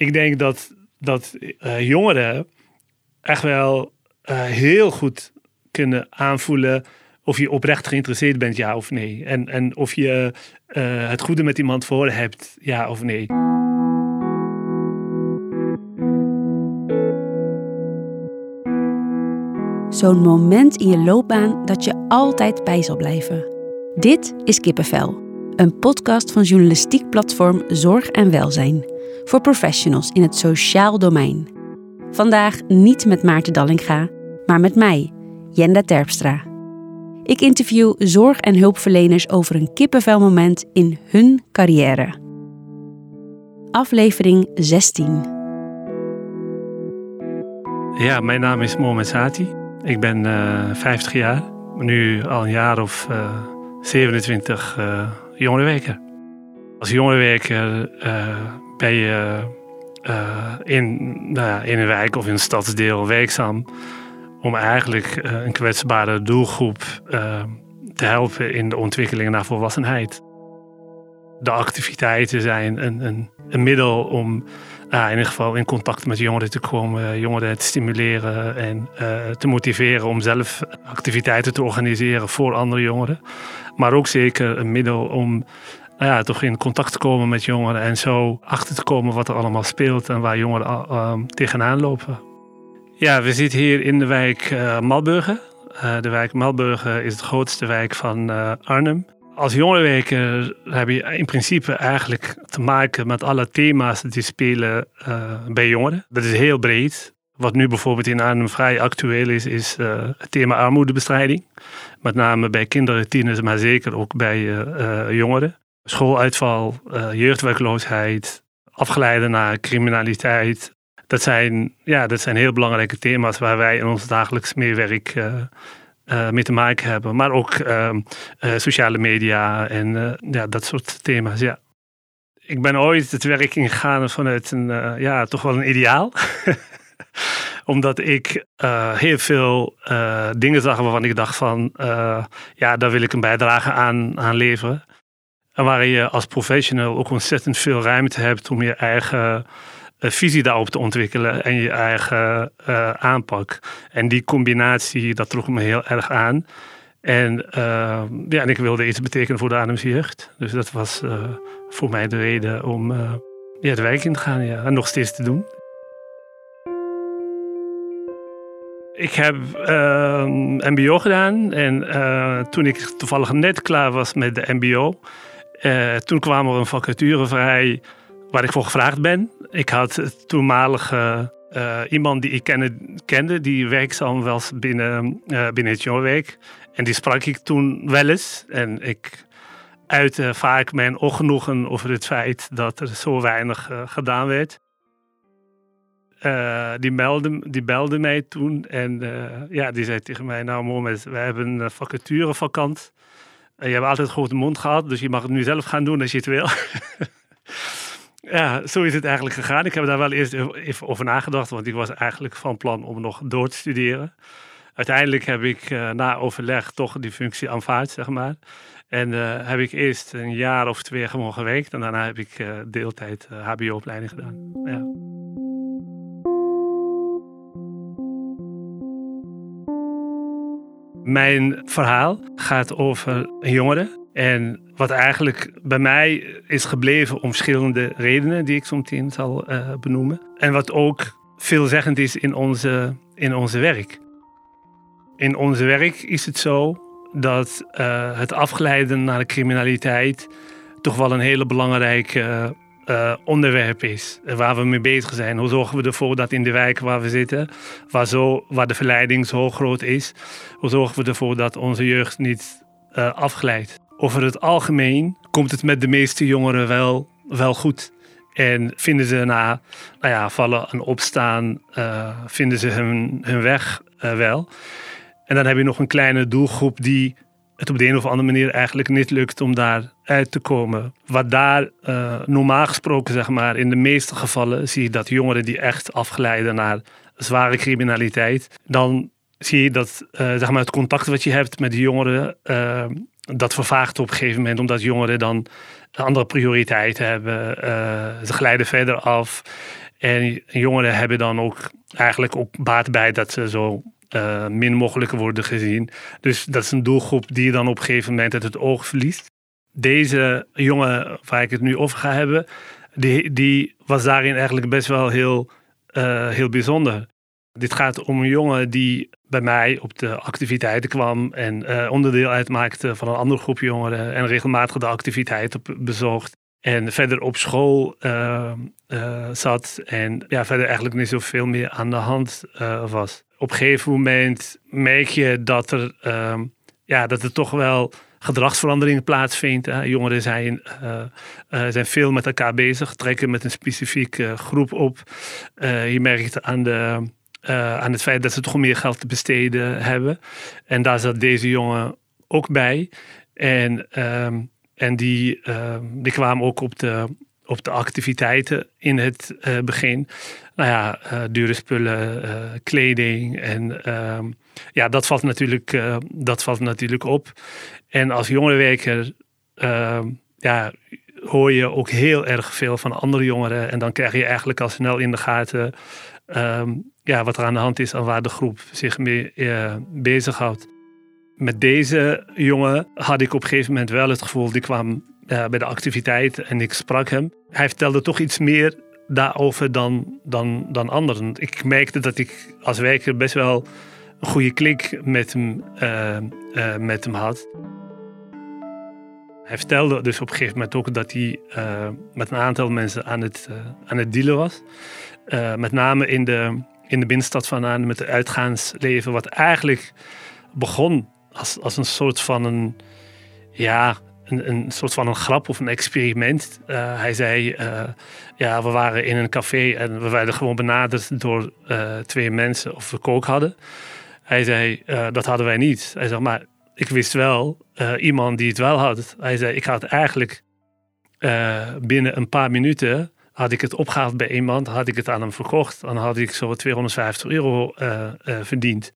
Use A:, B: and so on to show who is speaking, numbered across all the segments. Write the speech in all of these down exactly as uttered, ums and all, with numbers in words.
A: Ik denk dat, dat uh, jongeren echt wel uh, heel goed kunnen aanvoelen of je oprecht geïnteresseerd bent, ja of nee. En, en of je uh, het goede met iemand voor hebt, ja of nee.
B: Zo'n moment in je loopbaan dat je altijd bij zal blijven. Dit is Kippenvel, een podcast van journalistiek platform Zorg en Welzijn. Voor professionals in het sociaal domein. Vandaag niet met Maarten Dallinga, maar met mij, Jenda Terpstra. Ik interview zorg- en hulpverleners over een kippenvelmoment in hun carrière. Aflevering zestien.
A: Ja, mijn naam is Mohamed Sati. Ik ben uh, vijftig jaar. Nu al een jaar of uh, zevenentwintig uh, jongerenwerker. Als jongerenwerker uh, ben je uh, in, uh, in een wijk of in een stadsdeel werkzaam om eigenlijk uh, een kwetsbare doelgroep uh, te helpen in de ontwikkeling naar volwassenheid. De activiteiten zijn een, een, een middel om uh, in ieder geval in contact met jongeren te komen, jongeren te stimuleren en uh, te motiveren om zelf activiteiten te organiseren voor andere jongeren. Maar ook zeker een middel om Nou ja, toch in contact te komen met jongeren en zo achter te komen wat er allemaal speelt en waar jongeren uh, tegenaan lopen. Ja, we zitten hier in de wijk uh, Malburgen. Uh, de wijk Malburgen is de grootste wijk van uh, Arnhem. Als jongerenwerker heb je in principe eigenlijk te maken met alle thema's die spelen uh, bij jongeren. Dat is heel breed. Wat nu bijvoorbeeld in Arnhem vrij actueel is, is uh, het thema armoedebestrijding. Met name bij kinderen, tieners, maar zeker ook bij uh, uh, jongeren. Schooluitval, uh, jeugdwerkloosheid, afgeleiden naar criminaliteit. Dat zijn, ja, dat zijn heel belangrijke thema's waar wij in ons dagelijks meewerk uh, uh, mee te maken hebben. Maar ook uh, uh, sociale media en uh, ja, dat soort thema's, ja. Ik ben ooit het werk ingegaan vanuit een, uh, ja, toch wel een ideaal. Omdat ik uh, heel veel uh, dingen zag waarvan ik dacht van, uh, ja, daar wil ik een bijdrage aan, aan leveren. En waar je als professional ook ontzettend veel ruimte hebt om je eigen uh, visie daarop te ontwikkelen en je eigen uh, aanpak. En die combinatie, dat trok me heel erg aan. En, uh, ja, en ik wilde iets betekenen voor de Arnhemse jeugd. Dus dat was uh, voor mij de reden om uh, ja, het werk in te gaan, ja, en nog steeds te doen. Ik heb uh, M B O gedaan en uh, toen ik toevallig net klaar was met de M B O... Uh, toen kwam er een vacature vrij waar ik voor gevraagd ben. Ik had toenmalige uh, iemand die ik kende, kende die werkzaam was binnen, uh, binnen het jongerenwerk. En die sprak ik toen wel eens. En ik uitte vaak mijn ongenoegen over het feit dat er zo weinig uh, gedaan werd. Uh, die, meldde, die belde mij toen en uh, ja, die zei tegen mij, nou Mohamed, we hebben een vacature vakant. Je hebt altijd een grote mond gehad, dus je mag het nu zelf gaan doen als je het wil. Ja, zo is het eigenlijk gegaan. Ik heb daar wel eerst even over nagedacht, want ik was eigenlijk van plan om nog door te studeren. Uiteindelijk heb ik uh, na overleg toch die functie aanvaard, zeg maar. En uh, heb ik eerst een jaar of twee gewoon gewerkt en daarna heb ik uh, deeltijd uh, H B O-opleiding gedaan. Ja. Mijn verhaal gaat over jongeren. En wat eigenlijk bij mij is gebleven om verschillende redenen die ik zo meteen zal uh, benoemen. En wat ook veelzeggend is in onze, in onze werk. In onze werk is het zo dat uh, het afgeleiden naar de criminaliteit toch wel een hele belangrijke uh, uh, onderwerp is. Waar we mee bezig zijn. Hoe zorgen we ervoor dat in de wijk waar we zitten, waar, zo, waar de verleiding zo groot is, hoe zorgen we ervoor dat onze jeugd niet uh, afglijdt. Over het algemeen komt het met de meeste jongeren wel, wel goed. En vinden ze na nou ja, vallen en opstaan, uh, vinden ze hun, hun weg uh, wel. En dan heb je nog een kleine doelgroep die het op de een of andere manier eigenlijk niet lukt om daar uit te komen. Wat daar uh, normaal gesproken, zeg maar, in de meeste gevallen zie je dat jongeren die echt afglijden naar zware criminaliteit, dan zie je dat uh, zeg maar het contact wat je hebt met die jongeren, uh, dat vervaagt op een gegeven moment, omdat jongeren dan andere prioriteiten hebben. Uh, ze glijden verder af. En jongeren hebben dan ook eigenlijk ook baat bij dat ze zo uh, min mogelijk worden gezien. Dus dat is een doelgroep die je dan op een gegeven moment uit het oog verliest. Deze jongen waar ik het nu over ga hebben, die, die was daarin eigenlijk best wel heel, uh, heel bijzonder. Dit gaat om een jongen die bij mij op de activiteiten kwam en uh, onderdeel uitmaakte van een andere groep jongeren en regelmatig de activiteiten bezocht. En verder op school uh, uh, zat en ja, verder eigenlijk niet zoveel meer aan de hand uh, was. Op een gegeven moment merk je dat er, uh, ja, dat er toch wel gedragsveranderingen plaatsvindt. Jongeren zijn, uh, uh, zijn veel met elkaar bezig, trekken met een specifieke uh, groep op. Uh, je merkt aan, de, uh, aan het feit dat ze toch meer geld te besteden hebben. En daar zat deze jongen ook bij. En, uh, en die, uh, die kwamen ook op de, op de activiteiten in het uh, begin. Nou ja, uh, dure spullen, uh, kleding en uh, ja, dat valt natuurlijk, uh, dat valt natuurlijk op. En als jongerenwerker uh, ja, hoor je ook heel erg veel van andere jongeren. En dan krijg je eigenlijk al snel in de gaten uh, ja, wat er aan de hand is en waar de groep zich mee uh, bezighoudt. Met deze jongen had ik op een gegeven moment wel het gevoel, die kwam uh, bij de activiteit en ik sprak hem. Hij vertelde toch iets meer daarover dan, dan, dan anderen. Ik merkte dat ik als werker best wel een goede klik met hem, uh, uh, met hem had. Hij vertelde dus op een gegeven moment ook dat hij uh, met een aantal mensen aan het, uh, aan het dealen was. Uh, met name in de, in de binnenstad van Arnhem met het uitgaansleven, wat eigenlijk begon als, als een soort van een, ja, een, een soort van een grap of een experiment. Uh, hij zei, uh, ja, we waren in een café en we werden gewoon benaderd door uh, twee mensen of we kook hadden. Hij zei, uh, dat hadden wij niet. Hij zei, maar ik wist wel uh, iemand die het wel had. Hij zei, ik had eigenlijk uh, binnen een paar minuten had ik het opgehaald bij iemand, had ik het aan hem verkocht. Dan had ik zo tweehonderdvijftig euro uh, uh, verdiend.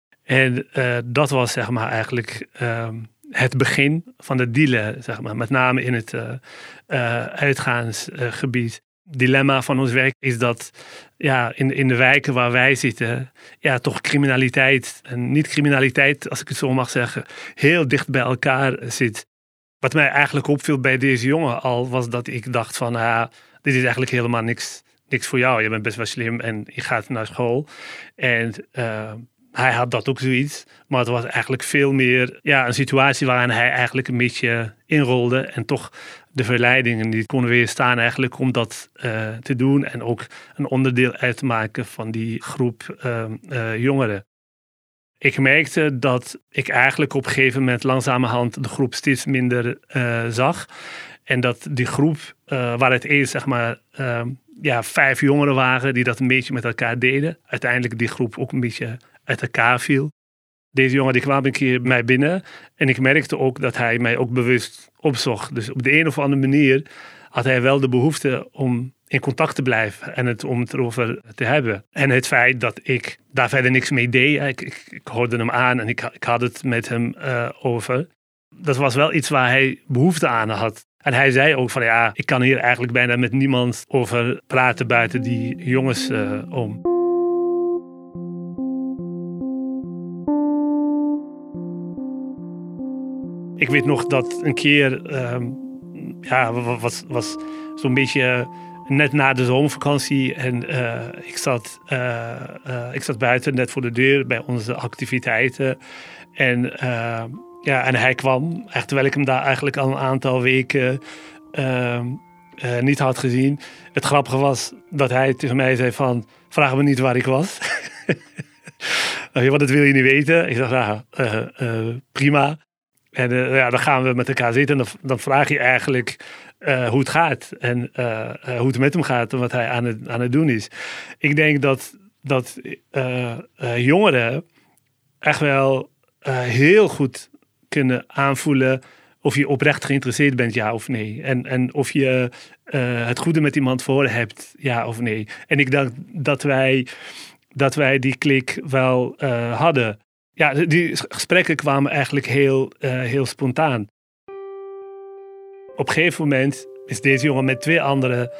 A: En uh, dat was zeg maar eigenlijk uh, het begin van het dealen, zeg maar, met name in het uh, uh, uitgaansgebied. Het dilemma van ons werk is dat ja, in, in de wijken waar wij zitten, ja, toch criminaliteit en niet-criminaliteit, als ik het zo mag zeggen, heel dicht bij elkaar zit. Wat mij eigenlijk opviel bij deze jongen al, was dat ik dacht van, ja, dit is eigenlijk helemaal niks, niks voor jou. Je bent best wel slim en je gaat naar school. En uh, hij had dat ook zoiets, maar het was eigenlijk veel meer ja, een situatie waarin hij eigenlijk een beetje inrolde en toch de verleidingen die konden weerstaan eigenlijk om dat uh, te doen en ook een onderdeel uit te maken van die groep uh, uh, jongeren. Ik merkte dat ik eigenlijk op een gegeven moment langzamerhand de groep steeds minder uh, zag. En dat die groep, uh, waar het eerst zeg maar uh, ja, vijf jongeren waren die dat een beetje met elkaar deden, uiteindelijk die groep ook een beetje uit elkaar viel. Deze jongen die kwam een keer bij mij binnen en ik merkte ook dat hij mij ook bewust opzocht. Dus op de een of andere manier had hij wel de behoefte om in contact te blijven en het om het erover te hebben. En het feit dat ik daar verder niks mee deed, ik, ik, ik hoorde hem aan en ik, ik had het met hem uh, over. Dat was wel iets waar hij behoefte aan had. En hij zei ook van ja, ik kan hier eigenlijk bijna met niemand over praten buiten die jongens uh, om. Ik weet nog dat een keer, um, ja, was, was zo'n beetje net na de zomervakantie en uh, ik, zat, uh, uh, ik zat buiten net voor de deur bij onze activiteiten. En, uh, ja, en hij kwam, echt, terwijl ik hem daar eigenlijk al een aantal weken uh, uh, niet had gezien. Het grappige was dat hij tegen mij zei van, vraag me niet waar ik was. Want dat wil je niet weten. Ik dacht, nou, uh, uh, prima. En uh, ja, dan gaan we met elkaar zitten en dan, dan vraag je eigenlijk uh, hoe het gaat. En uh, uh, hoe het met hem gaat en wat hij aan het, aan het doen is. Ik denk dat, dat uh, uh, jongeren echt wel uh, heel goed kunnen aanvoelen of je oprecht geïnteresseerd bent, ja of nee. En, en of je uh, het goede met iemand voor hebt, ja of nee. En ik denk dat wij, dat wij die klik wel uh, hadden. Ja, die gesprekken kwamen eigenlijk heel, uh, heel spontaan. Op een gegeven moment is deze jongen met twee anderen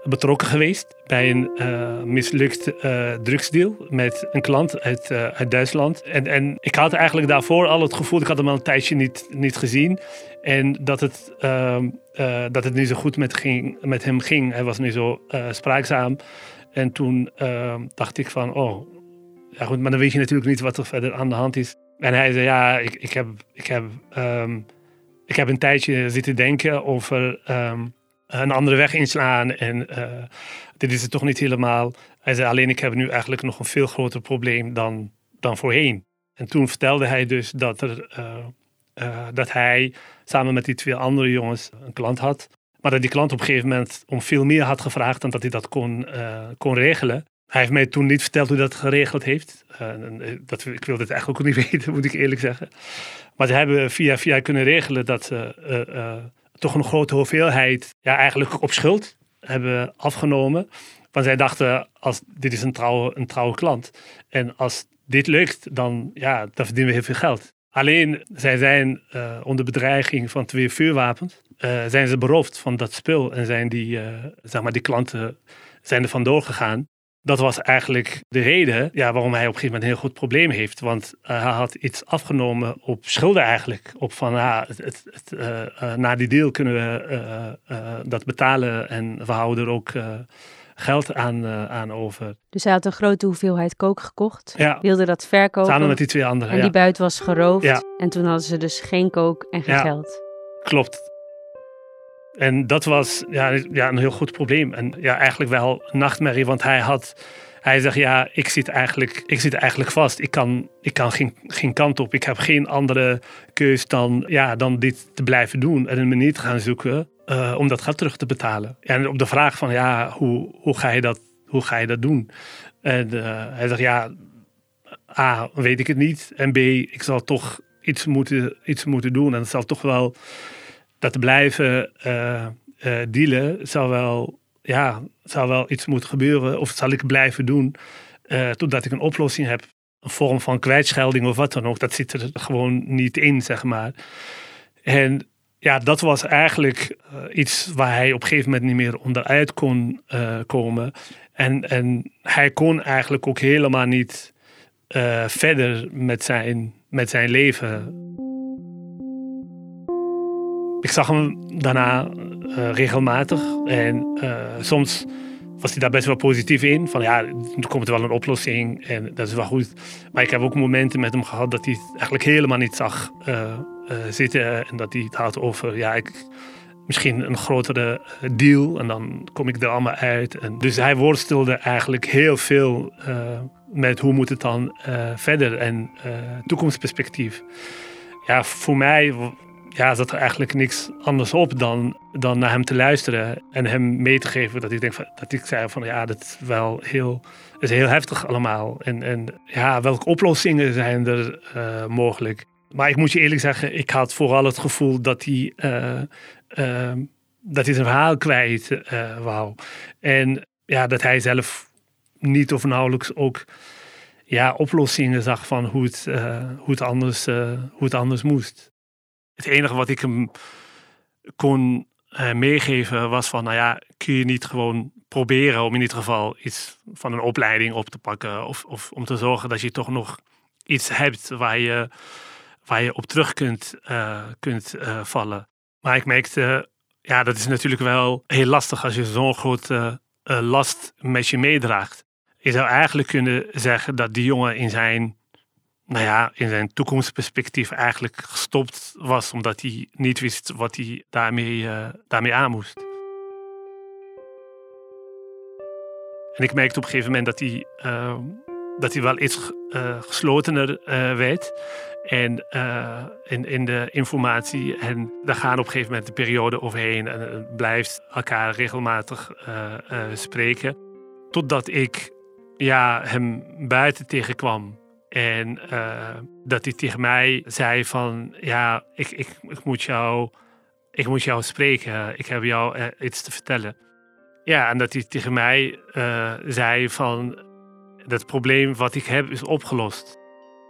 A: betrokken geweest bij een uh, mislukt uh, drugsdeal met een klant uit, uh, uit Duitsland. En, en ik had eigenlijk daarvoor al het gevoel, ik had hem al een tijdje niet, niet gezien. En dat het, uh, uh, dat het niet zo goed met, ging, met hem ging. Hij was niet zo uh, spraakzaam. En toen uh, dacht ik van, oh, ja goed, maar dan weet je natuurlijk niet wat er verder aan de hand is. En hij zei, ja, ik, ik, heb, ik, heb, um, ik heb een tijdje zitten denken over um, een andere weg inslaan. En uh, dit is het toch niet helemaal. Hij zei, alleen ik heb nu eigenlijk nog een veel groter probleem dan, dan voorheen. En toen vertelde hij dus dat, er, uh, uh, dat hij samen met die twee andere jongens een klant had. Maar dat die klant op een gegeven moment om veel meer had gevraagd dan dat hij dat kon, uh, kon regelen. Hij heeft mij toen niet verteld hoe dat geregeld heeft. Uh, dat, ik wilde het eigenlijk ook niet weten, moet ik eerlijk zeggen. Maar ze hebben via via kunnen regelen dat ze uh, uh, toch een grote hoeveelheid ja, eigenlijk op schuld hebben afgenomen. Want zij dachten, als, dit is een trouwe, een trouwe klant. En als dit lukt, dan, ja, dan verdienen we heel veel geld. Alleen, zij zijn uh, onder bedreiging van twee vuurwapens. Uh, zijn ze beroofd van dat spul en zijn die, uh, zeg maar, die klanten zijn er vandoor gegaan. Dat was eigenlijk de reden ja, waarom hij op een gegeven moment een heel goed probleem heeft. Want uh, hij had iets afgenomen op schulden eigenlijk. Op van, ja, het, het, het, uh, uh, na die deal kunnen we uh, uh, dat betalen en we houden er ook uh, geld aan, uh, aan over.
B: Dus hij had een grote hoeveelheid kook gekocht,
A: ja.
B: wilde dat verkopen.
A: Samen met die twee anderen.
B: En die
A: ja.
B: buit was geroofd.
A: Ja.
B: En toen hadden ze dus geen kook en geen
A: ja.
B: geld.
A: Klopt. En dat was ja, ja, een heel goed probleem. En ja, eigenlijk wel een nachtmerrie, want hij had... Hij zegt, ja, ik zit eigenlijk, ik zit eigenlijk vast. Ik kan, ik kan geen, geen kant op. Ik heb geen andere keus dan, ja, dan dit te blijven doen. En een manier te gaan zoeken uh, om dat geld terug te betalen. En op de vraag van, ja, hoe, hoe, ga, je dat, hoe ga je dat doen? En uh, hij zegt, ja, A, weet ik het niet. En B, ik zal toch iets moeten, iets moeten doen. En het zal toch wel... Dat te blijven uh, uh, dealen zou wel, ja, zou wel iets moeten gebeuren. Of zal ik blijven doen uh, totdat ik een oplossing heb. Een vorm van kwijtschelding of wat dan ook. Dat zit er gewoon niet in, zeg maar. En ja, dat was eigenlijk uh, iets waar hij op een gegeven moment niet meer onderuit kon uh, komen. En, en hij kon eigenlijk ook helemaal niet uh, verder met zijn, met zijn leven. Ik zag hem daarna uh, regelmatig en uh, soms was hij daar best wel positief in. Van ja, er komt er wel een oplossing en dat is wel goed. Maar ik heb ook momenten met hem gehad dat hij het eigenlijk helemaal niet zag uh, uh, zitten. En dat hij het had over, ja, ik, misschien een grotere deal en dan kom ik er allemaal uit. En dus hij worstelde eigenlijk heel veel uh, met hoe moet het dan uh, verder en uh, toekomstperspectief. Ja, voor mij... Ja, zat er eigenlijk niks anders op dan, dan naar hem te luisteren en hem mee te geven. Dat ik, denk van, dat ik zei van ja, dat is wel heel, is heel heftig allemaal. En, en ja, welke oplossingen zijn er uh, mogelijk? Maar ik moet je eerlijk zeggen, ik had vooral het gevoel dat hij, uh, uh, dat hij zijn verhaal kwijt uh, wou. En ja, dat hij zelf niet of nauwelijks ook ja, oplossingen zag van hoe het, uh, hoe het, anders, uh, hoe het anders moest. Het enige wat ik hem kon uh, meegeven was van, nou ja, kun je niet gewoon proberen om in ieder geval iets van een opleiding op te pakken. Of, of om te zorgen dat je toch nog iets hebt waar je, waar je op terug kunt, uh, kunt uh, vallen. Maar ik merkte, ja, dat is natuurlijk wel heel lastig als je zo'n grote uh, last met je meedraagt. Je zou eigenlijk kunnen zeggen dat die jongen in zijn... nou ja, in zijn toekomstperspectief eigenlijk gestopt was, omdat hij niet wist wat hij daarmee, uh, daarmee aan moest. En ik merkte op een gegeven moment dat hij, uh, dat hij wel iets uh, geslotener uh, werd en, uh, in, in de informatie. En daar gaan op een gegeven moment de periode overheen en uh, blijft elkaar regelmatig uh, uh, spreken. Totdat ik ja, hem buiten tegenkwam. En uh, dat hij tegen mij zei van, ja, ik, ik, ik, moet, jou, ik moet jou spreken. Ik heb jou uh, iets te vertellen. Ja, en dat hij tegen mij uh, zei van, dat probleem wat ik heb is opgelost.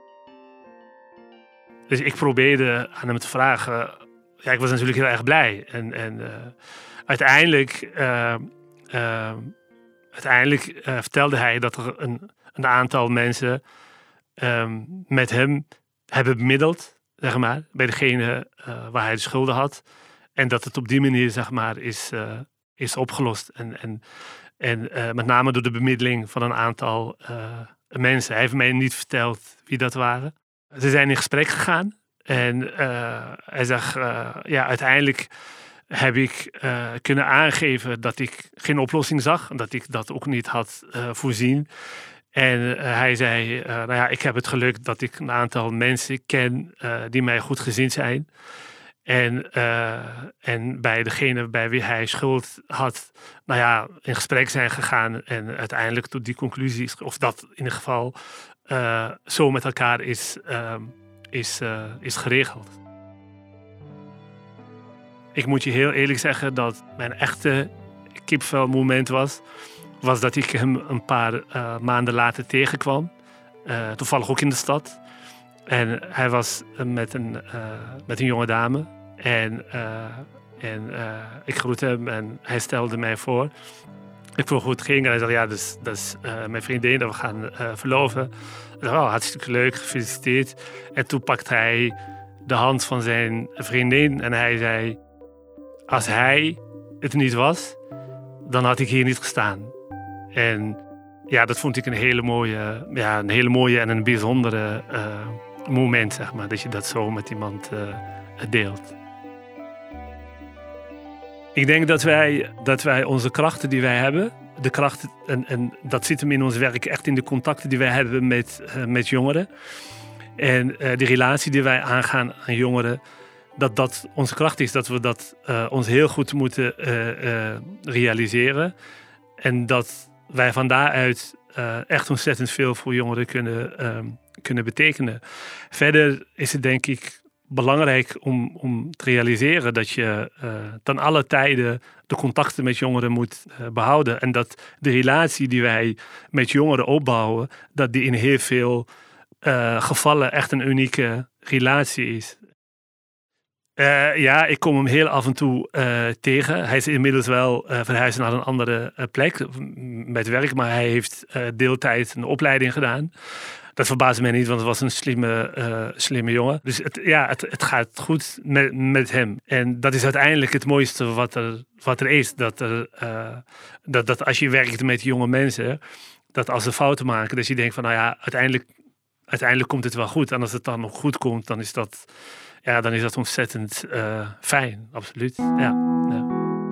A: Dus ik probeerde aan hem te vragen. Ja, ik was natuurlijk heel erg blij. En, en uh, uiteindelijk uh, uh, uiteindelijk uh, vertelde hij dat er een, een aantal mensen um, met hem hebben bemiddeld, zeg maar, bij degene uh, waar hij de schulden had. En dat het op die manier, zeg maar, is, uh, is opgelost. En, en, en uh, met name door de bemiddeling van een aantal uh, mensen. Hij heeft mij niet verteld wie dat waren. Ze zijn in gesprek gegaan. En uh, hij zegt, uh, ja, uiteindelijk heb ik uh, kunnen aangeven dat ik geen oplossing zag. Dat ik dat ook niet had uh, voorzien. En uh, hij zei, uh, nou ja, ik heb het geluk dat ik een aantal mensen ken uh, die mij goed gezind zijn. En, uh, en bij degene bij wie hij schuld had, nou ja, in gesprek zijn gegaan. En uiteindelijk tot die conclusie, of dat in ieder geval uh, zo met elkaar is, uh, is, uh, is geregeld. Ik moet je heel eerlijk zeggen dat mijn echte kipvelmoment was, was dat ik hem een paar uh, maanden later tegenkwam. Uh, toevallig ook in de stad. En hij was met een, uh, met een jonge dame. En, uh, en uh, ik groette hem en hij stelde mij voor. Ik vroeg hoe het ging en hij zei, ja, dus, dat is uh, mijn vriendin en we gaan uh, verloven. Ik dacht, oh, hartstikke leuk, gefeliciteerd. En toen pakte hij de hand van zijn vriendin en hij zei, als hij het niet was, dan had ik hier niet gestaan. En ja, dat vond ik een hele mooie, ja, een hele mooie en een bijzondere uh, moment, zeg maar, dat je dat zo met iemand uh, deelt. Ik denk dat wij, dat wij onze krachten die wij hebben, de krachten, en, en dat zit hem in ons werk echt in de contacten die wij hebben met, uh, met jongeren. En uh, de relatie die wij aangaan aan jongeren, dat dat onze kracht is, dat we dat uh, ons heel goed moeten uh, uh, realiseren. En dat wij van daaruit uh, echt ontzettend veel voor jongeren kunnen, uh, kunnen betekenen. Verder is het denk ik belangrijk om, om te realiseren dat je uh, ten alle tijden de contacten met jongeren moet uh, behouden. En dat de relatie die wij met jongeren opbouwen, dat die in heel veel uh, gevallen echt een unieke relatie is. Uh, ja, ik kom hem heel af en toe uh, tegen. Hij is inmiddels wel uh, verhuisd naar een andere uh, plek met werk, maar hij heeft uh, deeltijd een opleiding gedaan. Dat verbaasde mij niet, want het was een slimme, uh, slimme jongen. Dus het, ja, het, het gaat goed met, met hem. En dat is uiteindelijk het mooiste wat er, wat er is. Dat, er, uh, dat, dat als je werkt met jonge mensen, dat als ze fouten maken, dat je denkt van, nou ja, uiteindelijk, uiteindelijk komt het wel goed. En als het dan nog goed komt, dan is dat, ja, dan is dat ontzettend uh, fijn. Absoluut, ja. ja.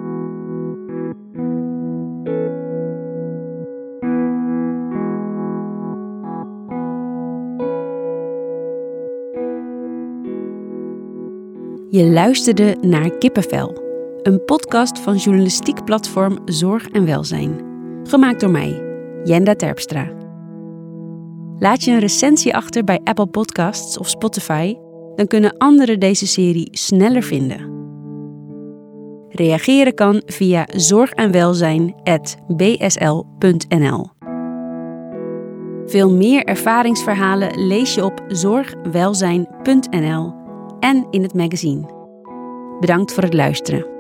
B: Je luisterde naar Kippenvel, een podcast van journalistiek platform Zorg en Welzijn. Gemaakt door mij, Jenda Terpstra. Laat je een recensie achter bij Apple Podcasts of Spotify, dan kunnen anderen deze serie sneller vinden. Reageren kan via zorg en welzijn apenstaartje b s l punt n l. Veel meer ervaringsverhalen lees je op zorg welzijn punt n l en in het magazine. Bedankt voor het luisteren.